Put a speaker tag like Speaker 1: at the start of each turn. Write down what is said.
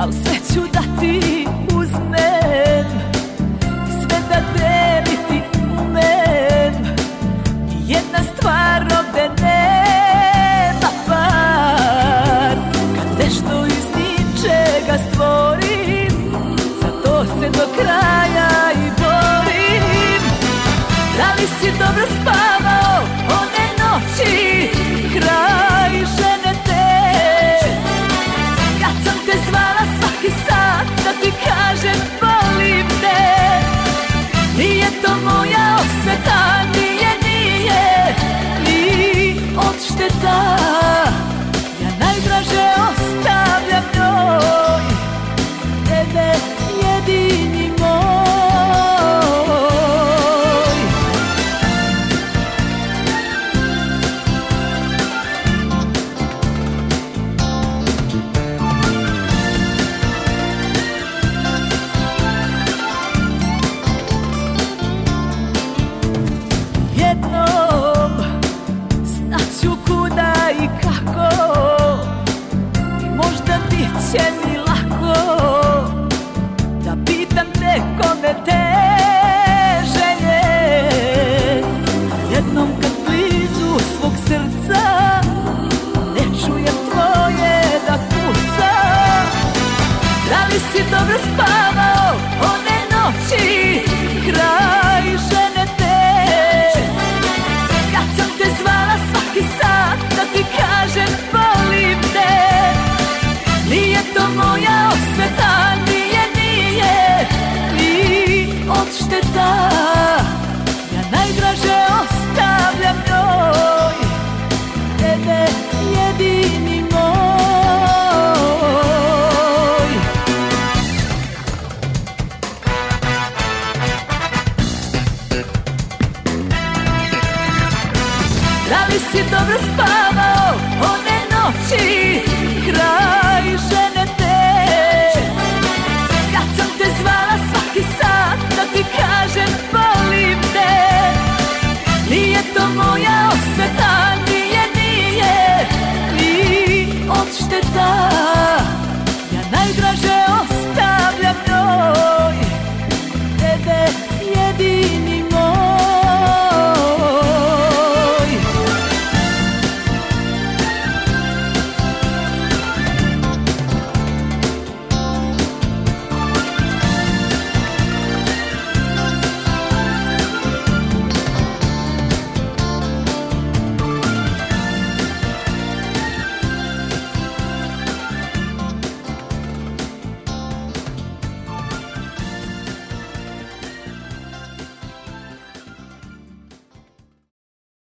Speaker 1: al sve ću da ti uzmem, sve da deliti umem. Jedna stvar ovde nema par, kad nešto iz ničega stvorim, za to se do kraja i borim. Da li si dobro spavao one noći, kraj žene te, kad sam te zvala svaki sat da ti kažem volim te. Nije to moja osveta, nije ni odšteta, ja najdraže ostavljam njoj tebe jedini moj. Jednom znaću kuda i kako, i možda bit će mi lako da pitam te kome teže je. Jednom kad blizu svog srca ne čujem tvoje da puca. Da li si dobro spavao one noći, kraj žene te, kad sam te zvala svaki sat da ti kažem volim te. Nije to moja osveta, nije ni odšteta, ja najdraže ostavljam njoj tebe jedini moj. Da li si dobro spavao